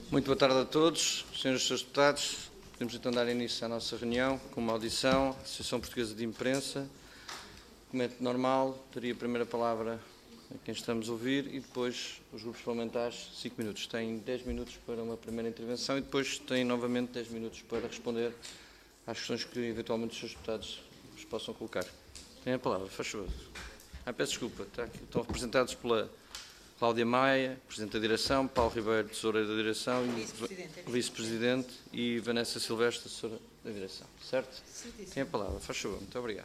Muito boa tarde a todos, senhores e senhores deputados. Podemos então dar início à nossa reunião com uma audição, Associação Portuguesa de Imprensa. Documento normal, teria a primeira palavra a quem estamos a ouvir e depois os grupos parlamentares 5 minutos. Têm 10 minutos para uma primeira intervenção e depois têm novamente 10 minutos para responder às questões que eventualmente os senhores deputados vos possam colocar. Tem a palavra, faz favor. Peço desculpa, estão representados pela Cláudia Maia, Presidente da Direção, Paulo Ribeiro, Tesoureiro da Direção, Vice-Presidente e Vanessa Silvestre, Tesoura da Direção. Certo? Certíssimo. Tem a palavra, faz favor. Muito obrigado.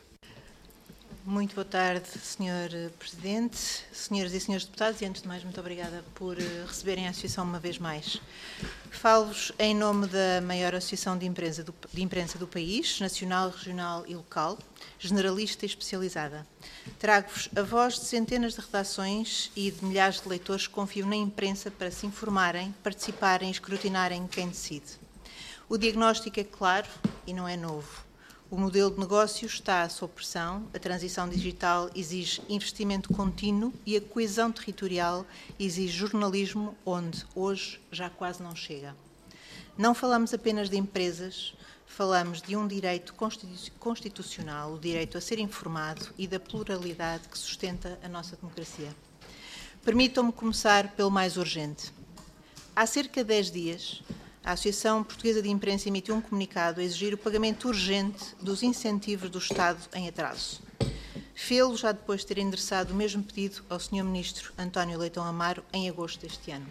Muito boa tarde, Sr. Presidente, senhoras e senhores deputados, e antes de mais, muito obrigada por receberem a Associação uma vez mais. Falo-vos em nome da maior Associação de Imprensa do país, nacional, regional e local, generalista e especializada. Trago-vos a voz de centenas de redações e de milhares de leitores que confiam na imprensa para se informarem, participarem e escrutinarem quem decide. O diagnóstico é claro e não é novo. O modelo de negócio está sob pressão, a transição digital exige investimento contínuo e a coesão territorial exige jornalismo onde hoje já quase não chega. Não falamos apenas de empresas, falamos de um direito constitucional, o direito a ser informado e da pluralidade que sustenta a nossa democracia. Permitam-me começar pelo mais urgente. Há cerca de 10 dias, a Associação Portuguesa de Imprensa emitiu um comunicado a exigir o pagamento urgente dos incentivos do Estado em atraso. Fê-lo já depois de ter endereçado o mesmo pedido ao Sr. Ministro António Leitão Amaro em agosto deste ano.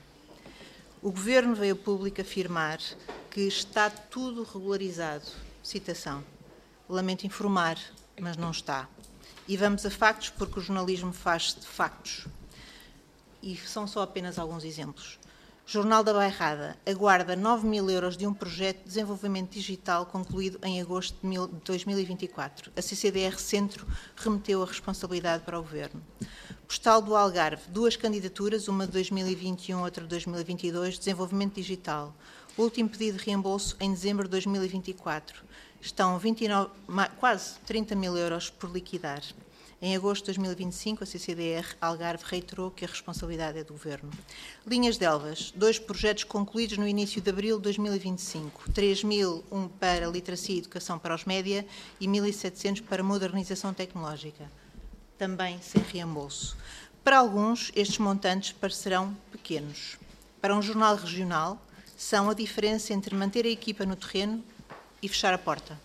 O Governo veio a público afirmar que está tudo regularizado. Citação. Lamento informar, mas não está. E vamos a factos porque o jornalismo faz de factos. E são só apenas alguns exemplos. Jornal da Bairrada aguarda 9.000 euros de um projeto de desenvolvimento digital concluído em agosto de 2024. A CCDR Centro remeteu a responsabilidade para o Governo. Postal do Algarve, 2 candidaturas, uma de 2021, outra de 2022, desenvolvimento digital. O último pedido de reembolso em dezembro de 2024. Estão quase 30.000 euros por liquidar. Em agosto de 2025, a CCDR Algarve reiterou que a responsabilidade é do Governo. Linhas de Elvas, 2 projetos concluídos no início de abril de 2025. 3.000, um para literacia e educação para os média e 1.700 para modernização tecnológica. Também sem reembolso. Para alguns, estes montantes parecerão pequenos. Para um jornal regional, são a diferença entre manter a equipa no terreno e fechar a porta.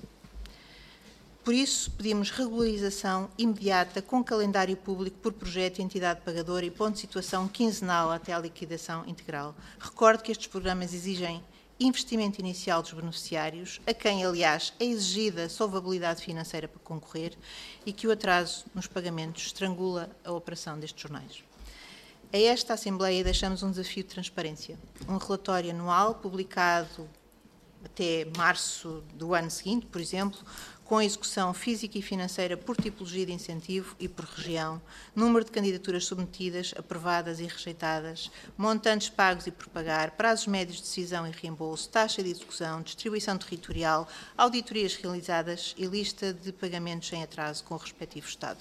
Por isso, pedimos regularização imediata com calendário público por projeto e entidade pagadora e ponto de situação quinzenal até à liquidação integral. Recordo que estes programas exigem investimento inicial dos beneficiários, a quem, aliás, é exigida solvabilidade financeira para concorrer e que o atraso nos pagamentos estrangula a operação destes jornais. A esta Assembleia deixamos um desafio de transparência. Um relatório anual publicado até março do ano seguinte, por exemplo, com a execução física e financeira por tipologia de incentivo e por região, número de candidaturas submetidas, aprovadas e rejeitadas, montantes pagos e por pagar, prazos médios de decisão e reembolso, taxa de execução, distribuição territorial, auditorias realizadas e lista de pagamentos em atraso com o respectivo Estado.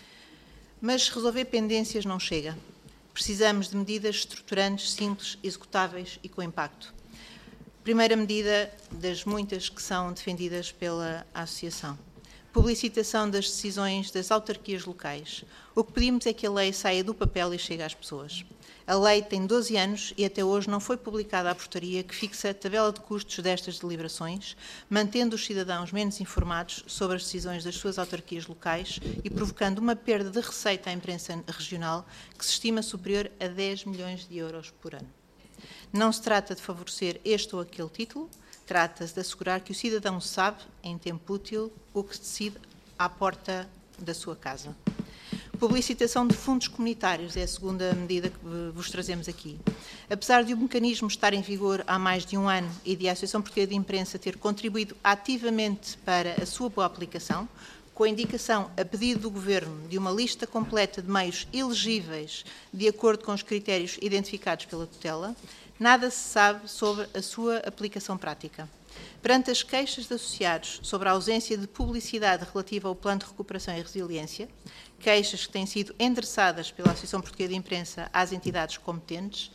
Mas resolver pendências não chega. Precisamos de medidas estruturantes, simples, executáveis e com impacto. Primeira medida das muitas que são defendidas pela Associação. Publicitação das decisões das autarquias locais. O que pedimos é que a lei saia do papel e chegue às pessoas. A lei tem 12 anos e até hoje não foi publicada a portaria que fixa a tabela de custos destas deliberações, mantendo os cidadãos menos informados sobre as decisões das suas autarquias locais e provocando uma perda de receita à imprensa regional que se estima superior a 10 milhões de euros por ano. Não se trata de favorecer este ou aquele título, trata-se de assegurar que o cidadão sabe, em tempo útil, o que se decide à porta da sua casa. Publicitação de fundos comunitários é a segunda medida que vos trazemos aqui. Apesar de o mecanismo estar em vigor há mais de um ano e de a Associação Portuguesa de Imprensa ter contribuído ativamente para a sua boa aplicação, com a indicação, a pedido do Governo, de uma lista completa de meios elegíveis de acordo com os critérios identificados pela tutela, nada se sabe sobre a sua aplicação prática. Perante as queixas de associados sobre a ausência de publicidade relativa ao Plano de Recuperação e Resiliência, queixas que têm sido endereçadas pela Associação Portuguesa de Imprensa às entidades competentes,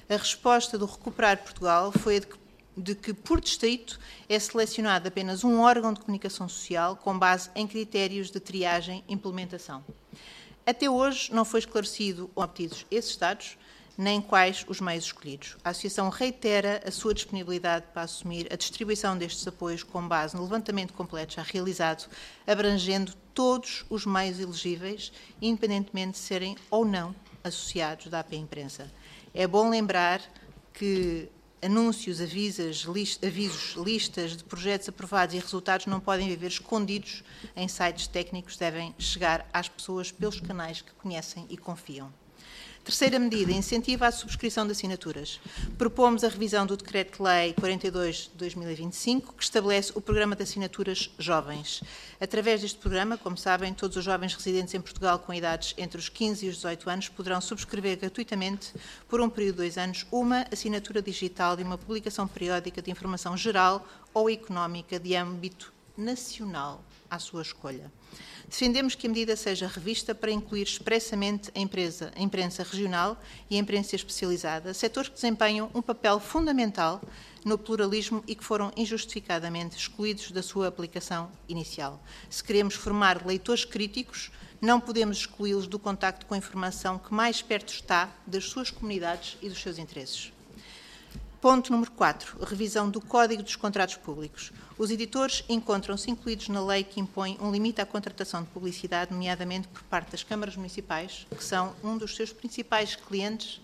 A resposta do Recuperar Portugal foi a de que, por distrito, é selecionado apenas um órgão de comunicação social com base em critérios de triagem e implementação. Até hoje não foi esclarecido ou obtidos esses dados, nem quais os meios escolhidos. A Associação reitera a sua disponibilidade para assumir a distribuição destes apoios com base no levantamento completo já realizado, abrangendo todos os meios elegíveis, independentemente de serem ou não associados da AP Imprensa. É bom lembrar que anúncios, avisos, listas de projetos aprovados e resultados não podem viver escondidos em sites técnicos, devem chegar às pessoas pelos canais que conhecem e confiam. Terceira medida, incentiva a subscrição de assinaturas. Propomos a revisão do Decreto-Lei 42 de 2025, que estabelece o Programa de Assinaturas Jovens. Através deste programa, como sabem, todos os jovens residentes em Portugal com idades entre os 15 e os 18 anos poderão subscrever gratuitamente, por um período de 2 anos, uma assinatura digital de uma publicação periódica de informação geral ou económica de âmbito nacional, à sua escolha. Defendemos que a medida seja revista para incluir expressamente a imprensa regional e a imprensa especializada, setores que desempenham um papel fundamental no pluralismo e que foram injustificadamente excluídos da sua aplicação inicial. Se queremos formar leitores críticos, não podemos excluí-los do contacto com a informação que mais perto está das suas comunidades e dos seus interesses. Ponto número 4. Revisão do Código dos Contratos Públicos. Os editores encontram-se incluídos na lei que impõe um limite à contratação de publicidade, nomeadamente por parte das câmaras municipais, que são um dos seus principais clientes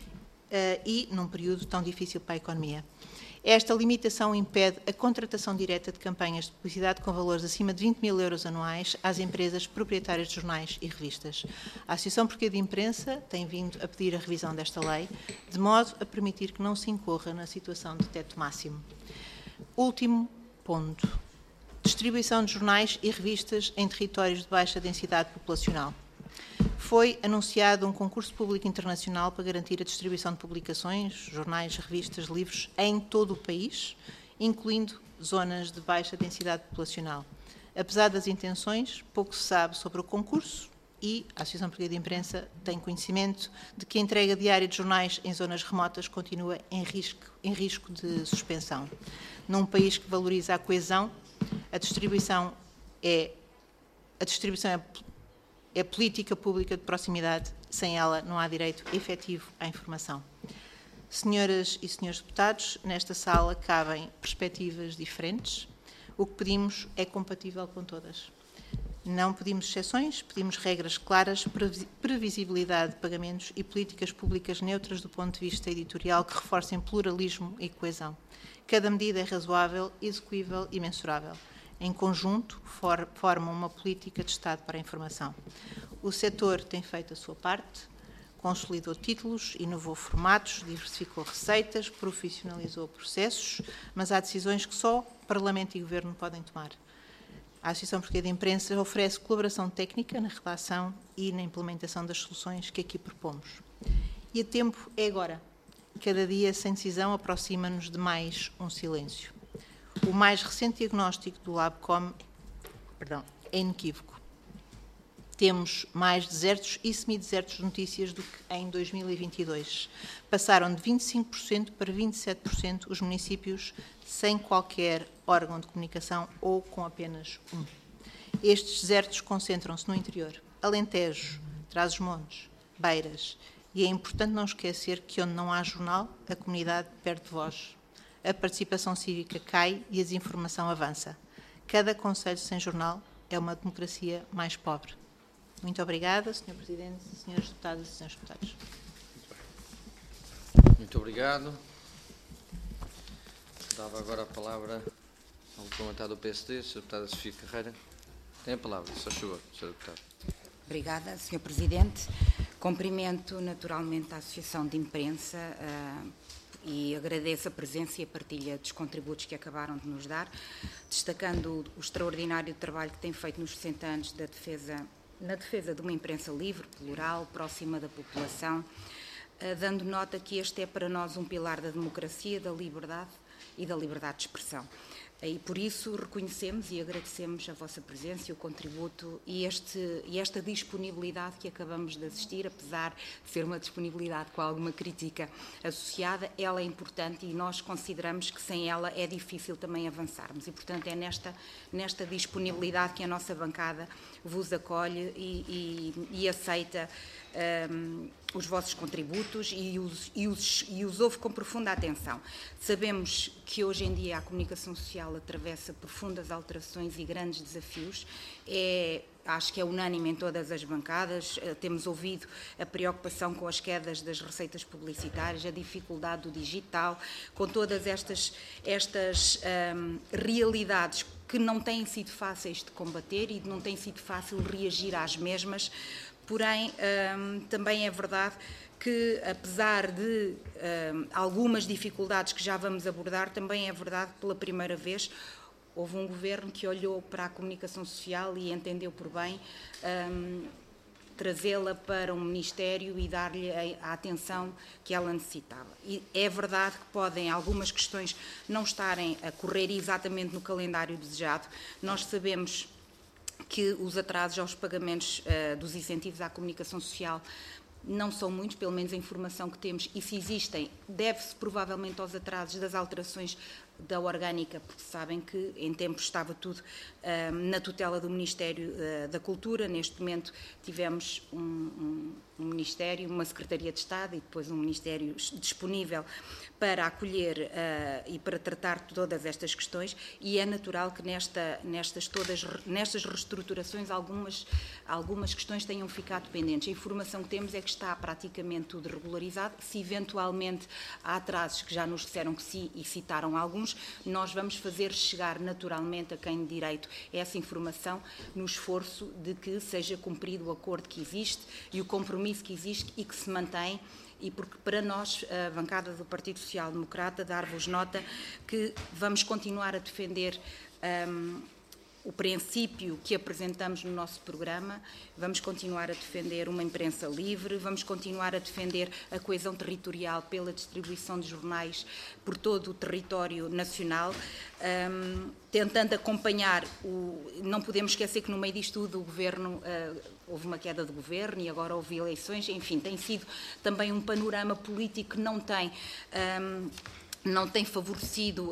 e num período tão difícil para a economia. Esta limitação impede a contratação direta de campanhas de publicidade com valores acima de 20 mil euros anuais às empresas proprietárias de jornais e revistas. A Associação Portuguesa de Imprensa tem vindo a pedir a revisão desta lei, de modo a permitir que não se incorra na situação de teto máximo. Último ponto. Distribuição de jornais e revistas em territórios de baixa densidade populacional. Foi anunciado um concurso público internacional para garantir a distribuição de publicações, jornais, revistas, livros em todo o país, incluindo zonas de baixa densidade populacional. Apesar das intenções, pouco se sabe sobre o concurso e a Associação Portuguesa de Imprensa tem conhecimento de que a entrega diária de jornais em zonas remotas continua em risco de suspensão. Num país que valoriza a coesão, a distribuição é política pública de proximidade, sem ela não há direito efetivo à informação. Senhoras e senhores deputados, nesta sala cabem perspectivas diferentes. O que pedimos é compatível com todas. Não pedimos exceções, pedimos regras claras, previsibilidade de pagamentos e políticas públicas neutras do ponto de vista editorial que reforcem pluralismo e coesão. Cada medida é razoável, execuível e mensurável. Em conjunto, formam uma política de Estado para a informação. O setor tem feito a sua parte, consolidou títulos, inovou formatos, diversificou receitas, profissionalizou processos, mas há decisões que só Parlamento e Governo podem tomar. A Associação Portuguesa de Imprensa oferece colaboração técnica na redação e na implementação das soluções que aqui propomos. E o tempo é agora. Cada dia sem decisão aproxima-nos de mais um silêncio. O mais recente diagnóstico do Labcom é inequívoco. Temos mais desertos e semidesertos de notícias do que em 2022. Passaram de 25% para 27% os municípios sem qualquer órgão de comunicação ou com apenas um. Estes desertos concentram-se no interior, Alentejo, Trás-os-Montes, Beiras, e é importante não esquecer que onde não há jornal, a comunidade perde voz. A participação cívica cai e a desinformação avança. Cada concelho sem jornal é uma democracia mais pobre. Muito obrigada, Sr. Presidente, Sras. Deputadas e Srs. Deputados. Muito obrigado. Dava agora a palavra ao parlamentar do PSD, Sra. Deputada Sofia Carreira. Tem a palavra, só favor, Sra. Deputada. Obrigada, Sr. Presidente. Cumprimento naturalmente a Associação de Imprensa e agradeço a presença e a partilha dos contributos que acabaram de nos dar, destacando o extraordinário trabalho que tem feito nos 60 anos na defesa de uma imprensa livre, plural, próxima da população, dando nota que este é para nós um pilar da democracia, da liberdade, da liberdade de expressão. E por isso reconhecemos e agradecemos a vossa presença e o contributo e esta disponibilidade que acabamos de assistir, apesar de ser uma disponibilidade com alguma crítica associada, ela é importante e nós consideramos que sem ela é difícil também avançarmos. E, portanto, é nesta disponibilidade que a nossa bancada vos acolhe e aceita os vossos contributos e os ouve com profunda atenção. Sabemos que hoje em dia a comunicação social atravessa profundas alterações e grandes desafios. Acho que é unânime em todas as bancadas. Temos ouvido a preocupação com as quedas das receitas publicitárias, a dificuldade do digital, com todas estas realidades que não têm sido fáceis de combater e não tem sido fácil reagir às mesmas. Porém, também é verdade que, apesar de algumas dificuldades que já vamos abordar, também é verdade que, pela primeira vez, houve um governo que olhou para a comunicação social e entendeu por bem trazê-la para um ministério e dar-lhe a atenção que ela necessitava. E é verdade que podem algumas questões não estarem a correr exatamente no calendário desejado. Nós sabemos que os atrasos aos pagamentos dos incentivos à comunicação social não são muitos, pelo menos a informação que temos, e se existem, deve-se provavelmente aos atrasos das alterações da orgânica, porque sabem que em tempo estava tudo na tutela do Ministério da Cultura. Neste momento tivemos um Ministério, uma Secretaria de Estado e depois um Ministério disponível para acolher e para tratar todas estas questões, e é natural que nestas reestruturações algumas questões tenham ficado pendentes. A informação que temos é que está praticamente tudo regularizado. Se eventualmente há atrasos, que já nos disseram que sim e citaram alguns, nós vamos fazer chegar naturalmente a quem de direito essa informação, no esforço de que seja cumprido o acordo que existe e o compromisso que existe e que se mantém. E porque para nós, a bancada do Partido Social Democrata, dar-vos nota que vamos continuar a defender o princípio que apresentamos no nosso programa, vamos continuar a defender uma imprensa livre, vamos continuar a defender a coesão territorial pela distribuição de jornais por todo o território nacional, tentando acompanhar não podemos esquecer que no meio disto tudo o Governo, houve uma queda de governo e agora houve eleições, enfim, tem sido também um panorama político que não tem favorecido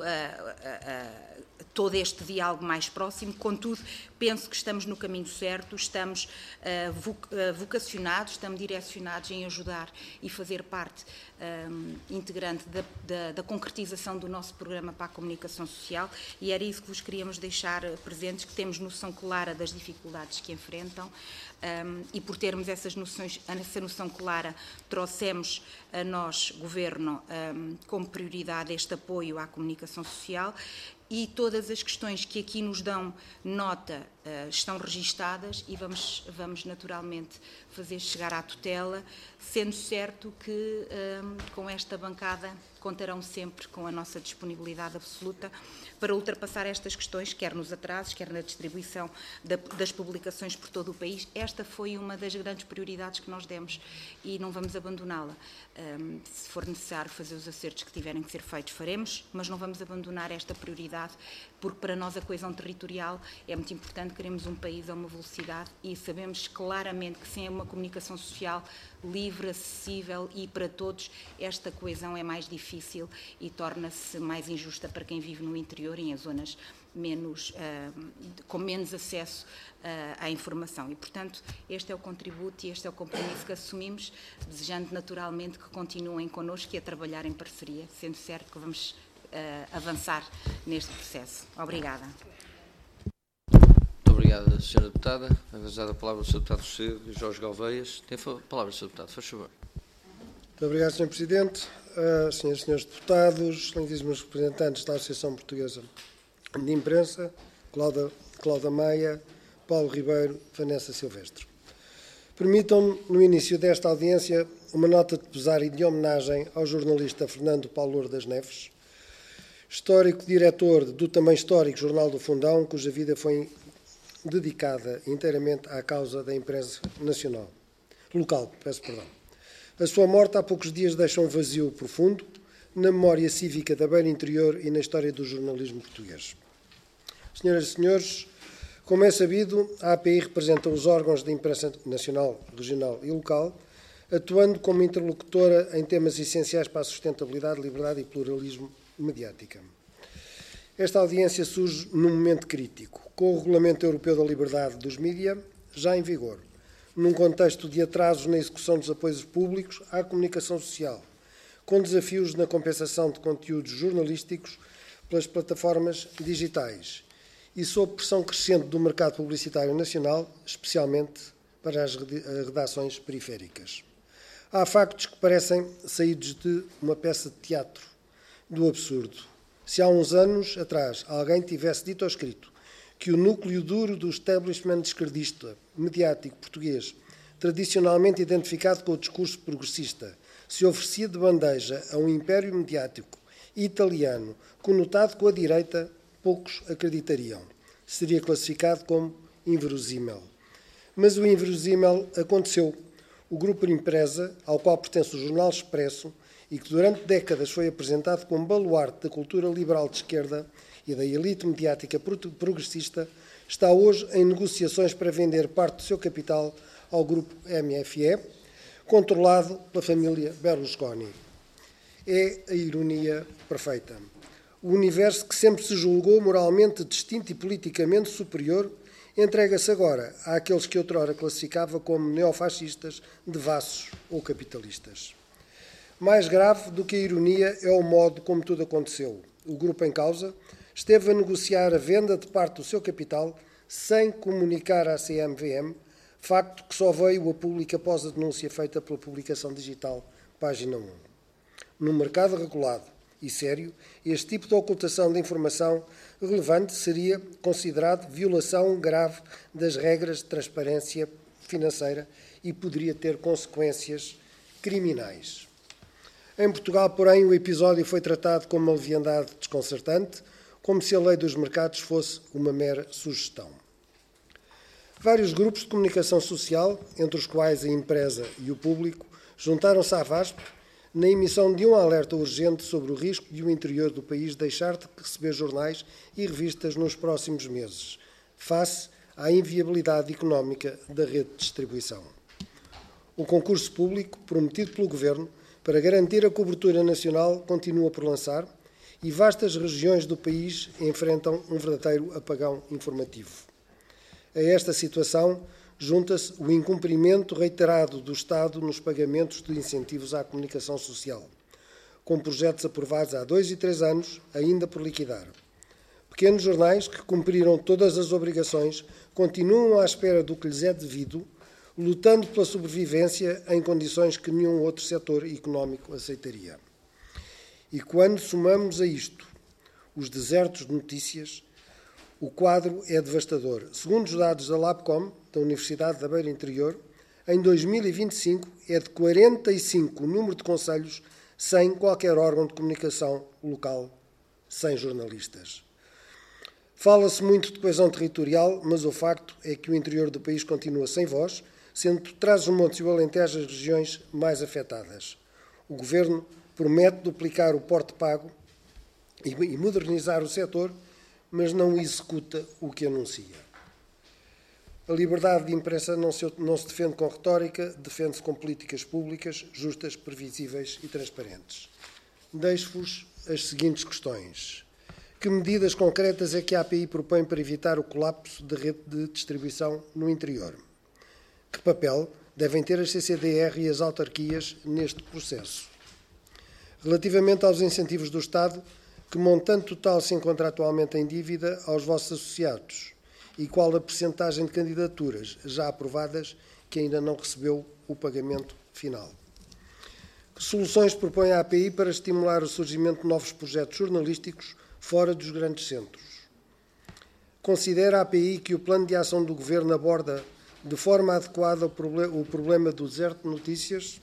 todo este diálogo mais próximo. Contudo, penso que estamos no caminho certo, estamos vocacionados, estamos direcionados em ajudar e fazer parte integrante da concretização do nosso programa para a comunicação social, e era isso que vos queríamos deixar presentes, que temos noção clara das dificuldades que enfrentam, e por termos essa noção clara, trouxemos a nós, Governo, como prioridade este apoio à comunicação social, e todas as questões que aqui nos dão nota estão registadas e vamos naturalmente fazer chegar à tutela, sendo certo que com esta bancada contarão sempre com a nossa disponibilidade absoluta para ultrapassar estas questões, quer nos atrasos, quer na distribuição das publicações por todo o país. Esta foi uma das grandes prioridades que nós demos e não vamos abandoná-la. Se for necessário fazer os acertos que tiverem que ser feitos, faremos, mas não vamos abandonar esta prioridade, porque para nós a coesão territorial é muito importante. Queremos um país a uma velocidade e sabemos claramente que sem uma comunicação social livre, acessível e para todos, esta coesão é mais difícil e torna-se mais injusta para quem vive no interior e em zonas com menos acesso à informação. E, portanto, este é o contributo e este é o compromisso que assumimos, desejando naturalmente que continuem connosco e a trabalhar em parceria, sendo certo que vamos avançar neste processo. Obrigada. Muito obrigada, Sra. Deputada. Vai avançar a palavra o Sr. Deputado Jorge Galveias. Tem a palavra, Sr. Deputado, faz favor. Muito obrigado, Sr. Presidente. Senhoras e senhores deputados, excelentíssimos representantes da Associação Portuguesa de Imprensa, Cláudia Maia, Paulo Ribeiro, Vanessa Silvestre. Permitam-me, no início desta audiência, uma nota de pesar e de homenagem ao jornalista Fernando Paulo Louro das Neves, histórico diretor do também histórico Jornal do Fundão, cuja vida foi dedicada inteiramente à causa da imprensa local. A sua morte há poucos dias deixa um vazio profundo, na memória cívica da Beira Interior e na história do jornalismo português. Senhoras e senhores, como é sabido, a API representa os órgãos da imprensa nacional, regional e local, atuando como interlocutora em temas essenciais para a sustentabilidade, liberdade e pluralismo mediática. Esta audiência surge num momento crítico, com o Regulamento Europeu da Liberdade dos Mídia já em vigor, num contexto de atrasos na execução dos apoios públicos à comunicação social, com desafios na compensação de conteúdos jornalísticos pelas plataformas digitais e sob pressão crescente do mercado publicitário nacional, especialmente para as redações periféricas. Há factos que parecem saídos de uma peça de teatro do absurdo. Se há uns anos atrás alguém tivesse dito ou escrito que o núcleo duro do establishment esquerdista mediático português, tradicionalmente identificado com o discurso progressista, se oferecia de bandeja a um império mediático italiano conotado com a direita, poucos acreditariam. Seria classificado como inverossímil. Mas o inverossímil aconteceu. O grupo Impresa, ao qual pertence o Jornal Expresso, e que durante décadas foi apresentado como baluarte da cultura liberal de esquerda e da elite mediática progressista, está hoje em negociações para vender parte do seu capital ao grupo MFE, controlado pela família Berlusconi. É a ironia perfeita. O universo que sempre se julgou moralmente distinto e politicamente superior entrega-se agora àqueles que outrora classificava como neofascistas, devassos ou capitalistas. Mais grave do que a ironia é o modo como tudo aconteceu. O grupo em causa esteve a negociar a venda de parte do seu capital sem comunicar à CMVM, facto que só veio a público após a denúncia feita pela publicação digital, página 1. Num mercado regulado e sério, este tipo de ocultação de informação relevante seria considerado violação grave das regras de transparência financeira e poderia ter consequências criminais. Em Portugal, porém, o episódio foi tratado com uma leviandade desconcertante, como se a lei dos mercados fosse uma mera sugestão. Vários grupos de comunicação social, entre os quais a empresa e o público, juntaram-se à VASP na emissão de um alerta urgente sobre o risco de o interior do país deixar de receber jornais e revistas nos próximos meses, face à inviabilidade económica da rede de distribuição. O concurso público, prometido pelo Governo, para garantir a cobertura nacional, continua por lançar e vastas regiões do país enfrentam um verdadeiro apagão informativo. A esta situação junta-se o incumprimento reiterado do Estado nos pagamentos de incentivos à comunicação social, com projetos aprovados há 2 e 3 anos, ainda por liquidar. Pequenos jornais que cumpriram todas as obrigações continuam à espera do que lhes é devido, lutando pela sobrevivência em condições que nenhum outro setor económico aceitaria. E quando somamos a isto os desertos de notícias, o quadro é devastador. Segundo os dados da LabCom, da Universidade da Beira Interior, em 2025 é de 45 o número de concelhos sem qualquer órgão de comunicação local, sem jornalistas. Fala-se muito de coesão territorial, mas o facto é que o interior do país continua sem voz, sendo Trás-os-Montes e o Alentejo as regiões mais afetadas. O Governo promete duplicar o porte pago e modernizar o setor, mas não executa o que anuncia. A liberdade de imprensa não se defende com retórica, defende-se com políticas públicas justas, previsíveis e transparentes. Deixo-vos as seguintes questões. Que medidas concretas é que a API propõe para evitar o colapso da rede de distribuição no interior? Que papel devem ter as CCDR e as autarquias neste processo? Relativamente aos incentivos do Estado, que montante total se encontra atualmente em dívida aos vossos associados e qual a percentagem de candidaturas já aprovadas que ainda não recebeu o pagamento final? Que soluções propõe a API para estimular o surgimento de novos projetos jornalísticos fora dos grandes centros? Considera a API que o plano de ação do Governo aborda de forma adequada o problema do deserto de notícias?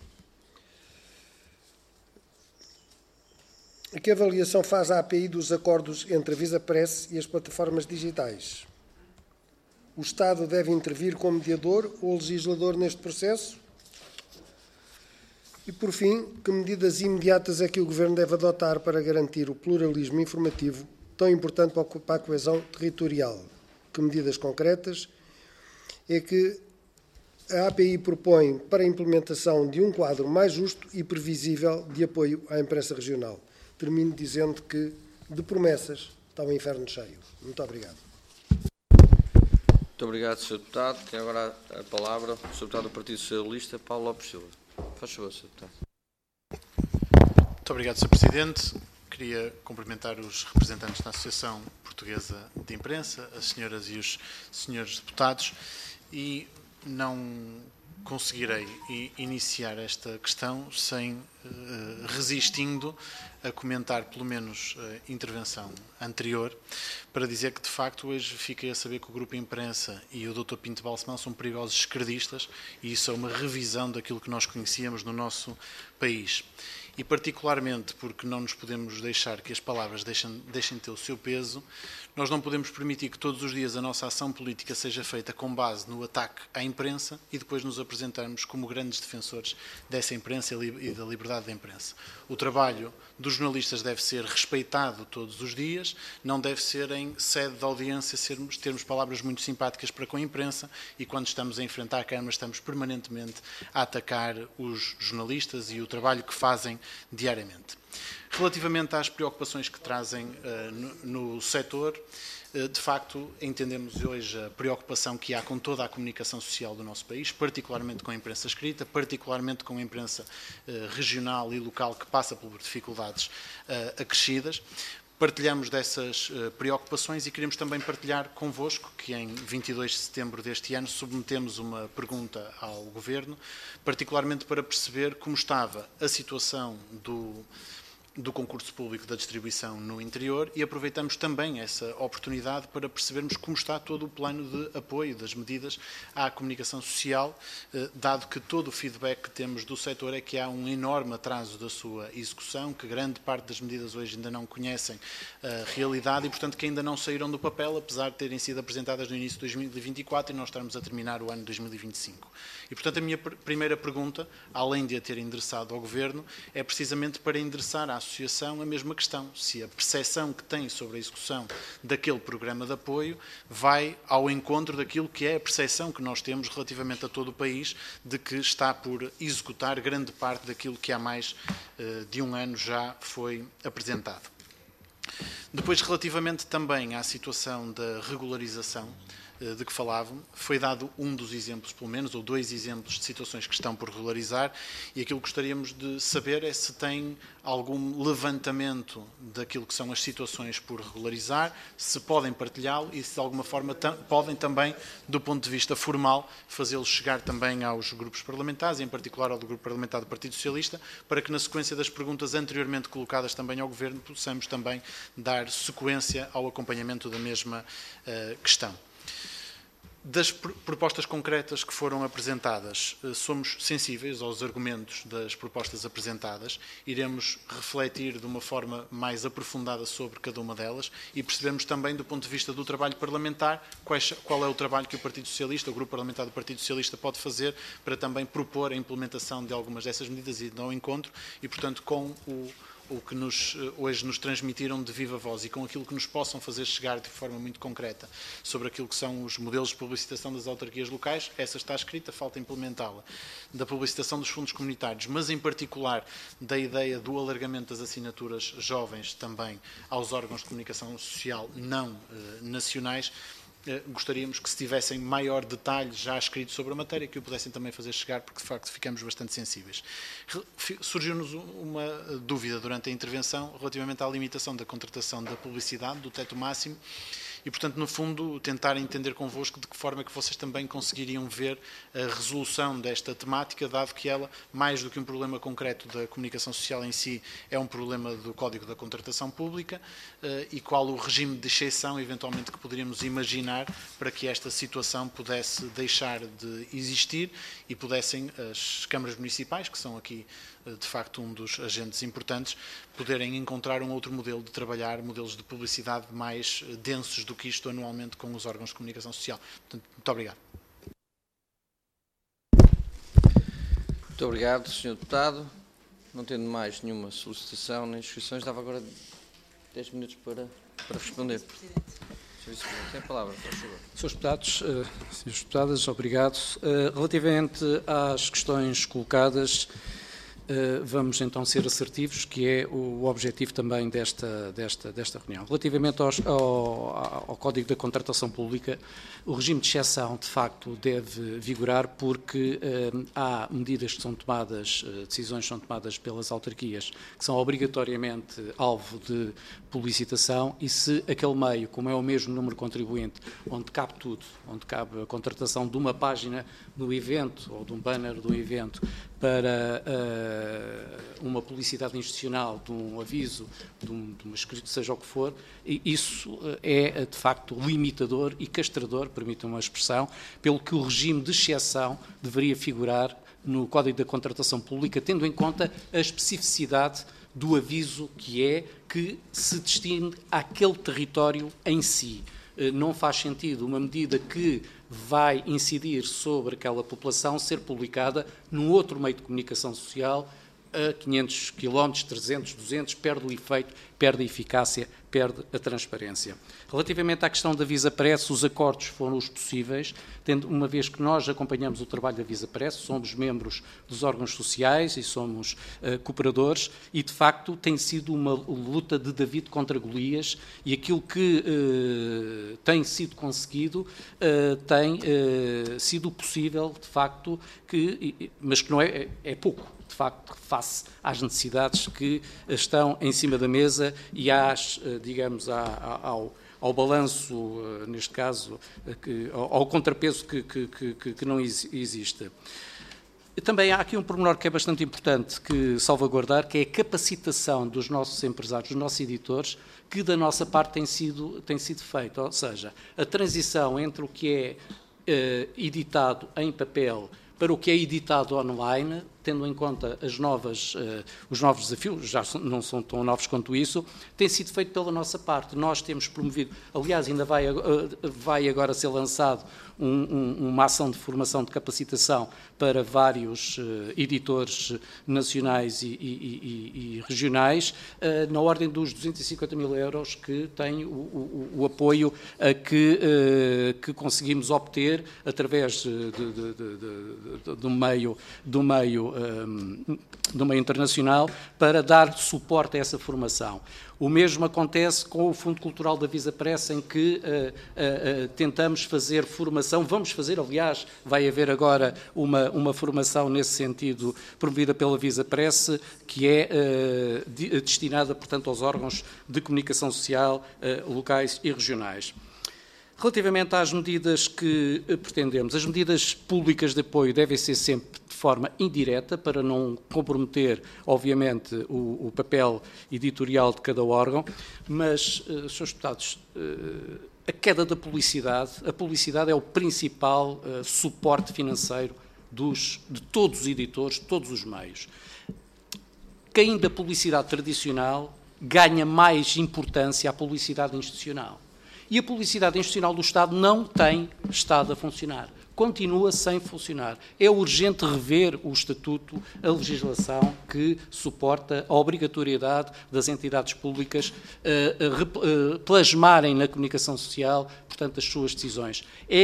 Que avaliação faz a API dos acordos entre a Visapress e as plataformas digitais? O Estado deve intervir como mediador ou legislador neste processo? E, por fim, que medidas imediatas é que o Governo deve adotar para garantir o pluralismo informativo tão importante para a coesão territorial? Que medidas concretas é que a API propõe para a implementação de um quadro mais justo e previsível de apoio à imprensa regional? Termino dizendo que, de promessas, está o inferno cheio. Muito obrigado. Muito obrigado, Sr. Deputado. Tem agora a palavra o Sr. Deputado do Partido Socialista, Paulo Lopes Silva. Faz favor, Sr. Deputado. Muito obrigado, Sr. Presidente. Queria cumprimentar os representantes da Associação Portuguesa de Imprensa, as senhoras e os senhores deputados, e não conseguirei iniciar esta questão sem resistindo a comentar pelo menos a intervenção anterior, para dizer que de facto hoje fiquei a saber que o Grupo Imprensa e o Dr. Pinto Balsemão são perigosos esquerdistas, e isso é uma revisão daquilo que nós conhecíamos no nosso país. E particularmente porque não nos podemos deixar que as palavras deixem ter o seu peso, nós não podemos permitir que todos os dias a nossa ação política seja feita com base no ataque à imprensa e depois nos apresentarmos como grandes defensores dessa imprensa e da liberdade da imprensa. O trabalho dos jornalistas deve ser respeitado todos os dias, não deve ser em sede de audiência termos palavras muito simpáticas para com a imprensa, e quando estamos a enfrentar a Câmara estamos permanentemente a atacar os jornalistas e o trabalho que fazem diariamente. Relativamente às preocupações que trazem no setor, de facto, entendemos hoje a preocupação que há com toda a comunicação social do nosso país, particularmente com a imprensa escrita, particularmente com a imprensa regional e local que passa por dificuldades acrescidas. Partilhamos dessas preocupações e queremos também partilhar convosco que em 22 de setembro deste ano submetemos uma pergunta ao Governo, particularmente para perceber como estava a situação do concurso público da distribuição no interior, e aproveitamos também essa oportunidade para percebermos como está todo o plano de apoio das medidas à comunicação social, dado que todo o feedback que temos do setor é que há um enorme atraso da sua execução, que grande parte das medidas hoje ainda não conhecem a realidade e, portanto, que ainda não saíram do papel, apesar de terem sido apresentadas no início de 2024 e nós estarmos a terminar o ano de 2025. E, portanto, a minha primeira pergunta, além de a ter endereçado ao Governo, é precisamente para endereçar à Associação a mesma questão, se a percepção que tem sobre a execução daquele programa de apoio vai ao encontro daquilo que é a percepção que nós temos relativamente a todo o país, de que está por executar grande parte daquilo que há mais de um ano já foi apresentado. Depois, relativamente também à situação da regularização de que falavam, foi dado um dos exemplos, pelo menos, ou dois exemplos de situações que estão por regularizar, e aquilo que gostaríamos de saber é se tem algum levantamento daquilo que são as situações por regularizar, se podem partilhá-lo e se de alguma forma podem também, do ponto de vista formal, fazê-lo chegar também aos grupos parlamentares, em particular ao do Grupo Parlamentar do Partido Socialista, para que na sequência das perguntas anteriormente colocadas também ao Governo, possamos também dar sequência ao acompanhamento da mesma questão. Das propostas concretas que foram apresentadas, somos sensíveis aos argumentos das propostas apresentadas, iremos refletir de uma forma mais aprofundada sobre cada uma delas e percebemos também, do ponto de vista do trabalho parlamentar, qual é o trabalho que o Partido Socialista, o Grupo Parlamentar do Partido Socialista pode fazer para também propor a implementação de algumas dessas medidas e ao encontro, e, portanto, com o que hoje nos transmitiram de viva voz e com aquilo que nos possam fazer chegar de forma muito concreta sobre aquilo que são os modelos de publicitação das autarquias locais, essa está escrita, falta implementá-la. Da publicitação dos fundos comunitários, mas em particular da ideia do alargamento das assinaturas jovens também aos órgãos de comunicação social não nacionais, gostaríamos que se tivessem maior detalhe já escrito sobre a matéria, que o pudessem também fazer chegar, porque de facto ficamos bastante sensíveis. Surgiu-nos uma dúvida durante a intervenção relativamente à limitação da contratação da publicidade, do teto máximo, e, portanto, no fundo, tentar entender convosco de que forma é que vocês também conseguiriam ver a resolução desta temática, dado que ela, mais do que um problema concreto da comunicação social em si, é um problema do Código da Contratação Pública, e qual o regime de exceção, eventualmente, que poderíamos imaginar para que esta situação pudesse deixar de existir e pudessem as câmaras municipais, que são aqui, de facto, um dos agentes importantes, poderem encontrar um outro modelo de trabalhar, modelos de publicidade mais densos do que isto anualmente com os órgãos de comunicação social. Portanto, muito obrigado. Muito obrigado, Sr. Deputado. Não tendo mais nenhuma solicitação nem inscrições, dava agora 10 minutos para responder. Sr. Vice-Presidente, tem a palavra, por favor. Senhores Deputados, Senhores Deputadas, obrigado. Relativamente às questões colocadas, vamos então ser assertivos, que é o objetivo também desta reunião. Relativamente ao Código da Contratação Pública, o regime de exceção, de facto, deve vigorar porque há medidas que são tomadas, decisões que são tomadas pelas autarquias, que são obrigatoriamente alvo de publicitação, e se aquele meio, como é o mesmo número contribuinte, onde cabe tudo, onde cabe a contratação de uma página do evento ou de um banner do evento para uma publicidade institucional, de um aviso, de uma escrita, seja o que for, isso é, de facto, limitador e castrador, permitam uma expressão, pelo que o regime de exceção deveria figurar no Código da Contratação Pública, tendo em conta a especificidade do aviso que se destine àquele território em si. Não faz sentido uma medida que vai incidir sobre aquela população ser publicada num outro meio de comunicação social a 500 km, 300, 200, perde o efeito, perde a eficácia, perde a transparência. Relativamente à questão da Visapress, os acordos foram os possíveis, tendo, uma vez que nós acompanhamos o trabalho da Visapress, somos membros dos órgãos sociais e somos cooperadores, e de facto tem sido uma luta de David contra Golias, e aquilo que tem sido conseguido tem sido possível, de facto, mas que não é pouco, de facto, face às necessidades que estão em cima da mesa e às, digamos, ao balanço, neste caso, ao contrapeso que não existe. Também há aqui um pormenor que é bastante importante que salvaguardar, que é a capacitação dos nossos empresários, dos nossos editores, que da nossa parte tem sido feita. Ou seja, a transição entre o que é editado em papel para o que é editado online, tendo em conta os novos desafios, já não são tão novos quanto isso, tem sido feito pela nossa parte. Nós temos promovido, aliás, ainda vai agora ser lançado uma ação de formação, de capacitação para vários editores nacionais e regionais, na ordem dos 250 mil euros, que tem o apoio a que conseguimos obter através do meio internacional para dar suporte a essa formação. O mesmo acontece com o Fundo Cultural da Visapress, em que tentamos fazer formação, vamos fazer, aliás, vai haver agora uma formação nesse sentido promovida pela Visapress, que é destinada, portanto, aos órgãos de comunicação social locais e regionais. Relativamente às medidas que pretendemos, as medidas públicas de apoio devem ser sempre de forma indireta, para não comprometer, obviamente, o papel editorial de cada órgão, mas, Srs. Deputados, a queda da publicidade, a publicidade é o principal suporte financeiro de todos os editores, de todos os meios. Caindo a publicidade tradicional, ganha mais importância a publicidade institucional. E a publicidade institucional do Estado não tem estado a funcionar. Continua sem funcionar. É urgente rever o estatuto, a legislação que suporta a obrigatoriedade das entidades públicas plasmarem na comunicação social, portanto, as suas decisões.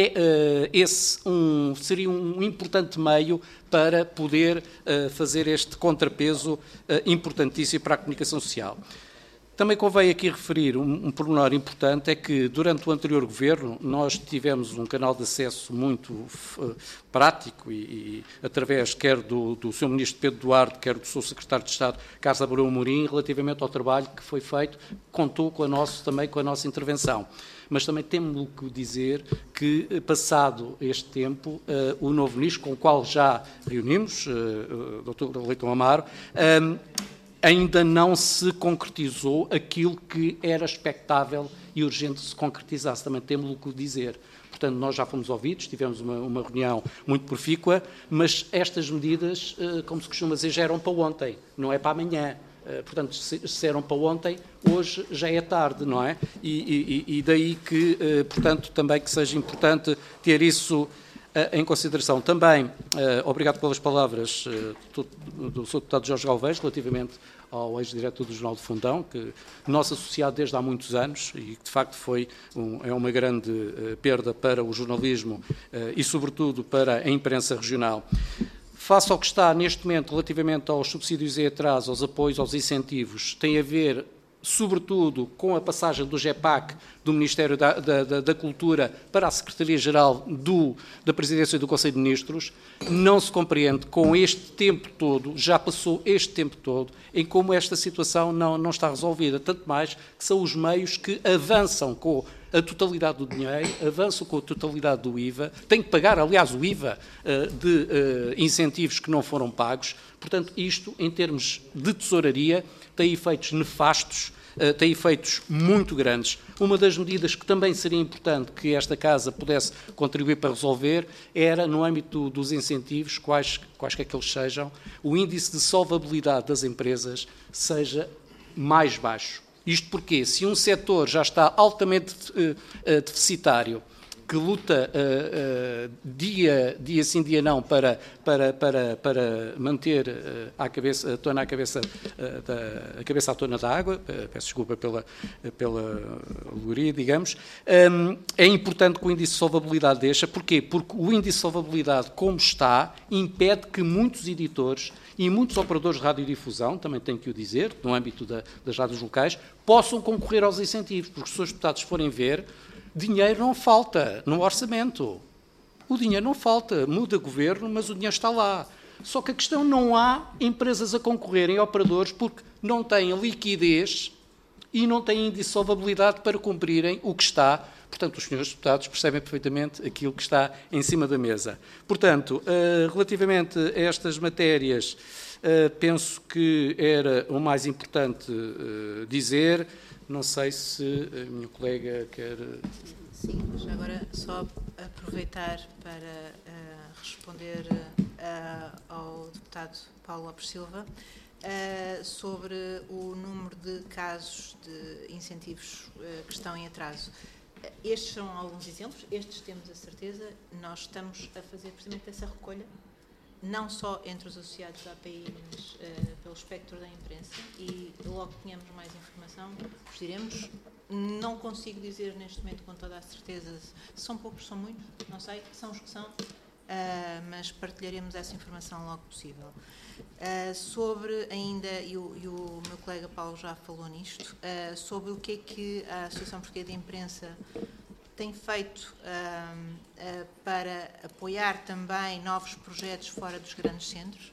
Seria um importante meio para poder fazer este contrapeso importantíssimo para a comunicação social. Também convém aqui referir um pormenor importante, é que durante o anterior governo nós tivemos um canal de acesso muito prático e através quer do Sr. Ministro Pedro Duarte, quer do Sr. Secretário de Estado Carlos Abreu Amorim, relativamente ao trabalho que foi feito, contou também com a nossa intervenção. Mas também temos que dizer que, passado este tempo, o novo Ministro, com o qual já reunimos, o Dr. Leitão Amaro, ainda não se concretizou aquilo que era expectável e urgente se concretizasse. Também temos que dizer. Portanto, nós já fomos ouvidos, tivemos uma reunião muito profícua, mas estas medidas, como se costuma dizer, já eram para ontem, não é para amanhã. Portanto, se eram para ontem, hoje já é tarde, não é? E daí que, portanto, também que seja importante ter isso em consideração. Também, obrigado pelas palavras do Sr. Deputado Jorge Galvez, relativamente ao ex-diretor do Jornal do Fundão, que nosso associado desde há muitos anos e que, de facto, é uma grande perda para o jornalismo e, sobretudo, para a imprensa regional. Face ao que está neste momento relativamente aos subsídios e atrasos, aos apoios, aos incentivos, tem a ver, sobretudo, com a passagem do GEPAC, do Ministério da Cultura, para a Secretaria-Geral da Presidência do Conselho de Ministros. Não se compreende, com este tempo todo, já passou este tempo todo, em como esta situação não está resolvida. Tanto mais que são os meios que avançam com a totalidade do dinheiro, avançam com a totalidade do IVA, têm que pagar, aliás, o IVA de incentivos que não foram pagos. Portanto, isto, em termos de tesouraria, tem efeitos nefastos, tem efeitos muito grandes. Uma das medidas que também seria importante que esta Casa pudesse contribuir para resolver era, no âmbito dos incentivos, quaisquer que eles sejam, o índice de solvabilidade das empresas seja mais baixo. Isto porque, se um setor já está altamente deficitário, que luta dia sim, dia não, para manter a cabeça à tona da água, peço desculpa pela alegoria, digamos, é importante que o índice de solvabilidade deixe. Porquê? Porque o índice de solvabilidade, como está, impede que muitos editores e muitos operadores de radiodifusão, também tenho que o dizer, no âmbito das rádios locais, possam concorrer aos incentivos, porque se os deputados forem ver, dinheiro não falta no orçamento. O dinheiro não falta, muda governo, mas o dinheiro está lá. Só que a questão, não há empresas a concorrerem, operadores, porque não têm liquidez e não têm índice de solvabilidade para cumprirem o que está. Portanto, os senhores deputados percebem perfeitamente aquilo que está em cima da mesa. Portanto, relativamente a estas matérias, penso que era o mais importante dizer. Não sei se a minha colega quer... Sim, mas agora só aproveitar para responder ao deputado Paulo Lopes Silva sobre o número de casos de incentivos que estão em atraso. Estes são alguns exemplos, estes temos a certeza. Nós estamos a fazer precisamente essa recolha, não só entre os associados da API, mas pelo espectro da imprensa, e logo que tenhamos mais informação, vos diremos. Não consigo dizer neste momento com toda a certeza se são poucos, são muitos, não sei, são os que são, mas partilharemos essa informação logo possível. Sobre ainda, e o meu colega Paulo já falou nisto, sobre o que é que a Associação Portuguesa de Imprensa tem feito para apoiar também novos projetos fora dos grandes centros.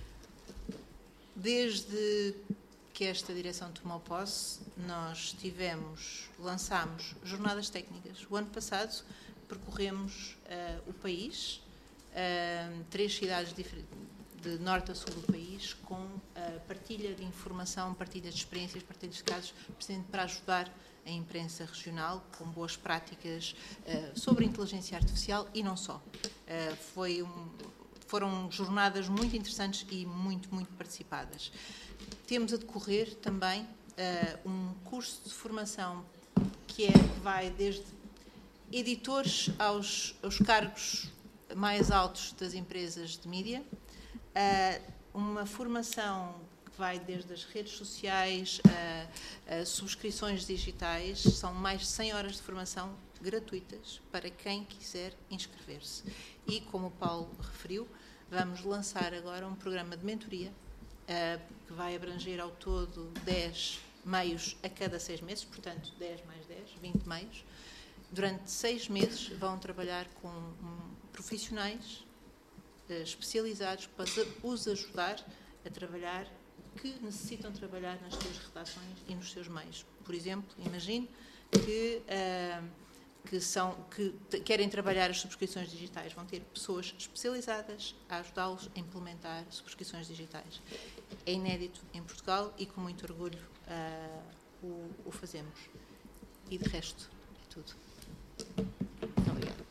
Desde que esta direção tomou posse, nós lançámos jornadas técnicas. O ano passado percorremos o país, 3 cidades de norte a sul do país, com partilha de informação, partilha de experiências, partilha de casos, precisamente para ajudar a imprensa regional, com boas práticas sobre inteligência artificial e não só. Foram jornadas muito interessantes e muito participadas. Temos a decorrer também um curso de formação que vai desde editores aos cargos mais altos das empresas de mídia, uma formação que vai desde as redes sociais a subscrições digitais. São mais de 100 horas de formação gratuitas para quem quiser inscrever-se. E, como o Paulo referiu, vamos lançar agora um programa de mentoria que vai abranger ao todo 10 meios a cada 6 meses, portanto 10 mais 10, 20 meios. Durante 6 meses vão trabalhar com profissionais especializados para os ajudar a trabalhar, que necessitam trabalhar nas suas redações e nos seus meios. Por exemplo, imagine que querem trabalhar as subscrições digitais. Vão ter pessoas especializadas a ajudá-los a implementar subscrições digitais. É inédito em Portugal e com muito orgulho o fazemos. E de resto, é tudo. Muito obrigada.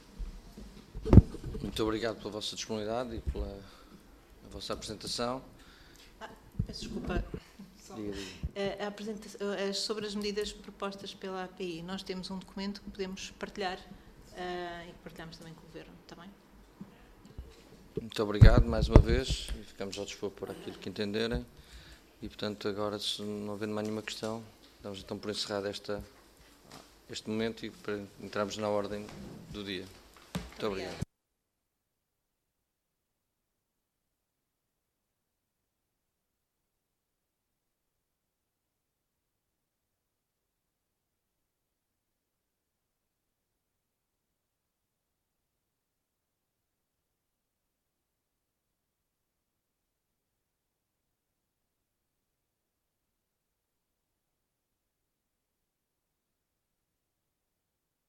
Muito obrigado pela vossa disponibilidade e pela vossa apresentação. Peço desculpa. Sobre as medidas propostas pela API, nós temos um documento que podemos partilhar e que partilhamos também com o Governo, está bem? Muito obrigado mais uma vez e ficamos ao dispor por aquilo que entenderem. E, portanto, agora, se não havendo mais nenhuma questão, damos então por encerrado este momento e para entrarmos na ordem do dia. Muito obrigado.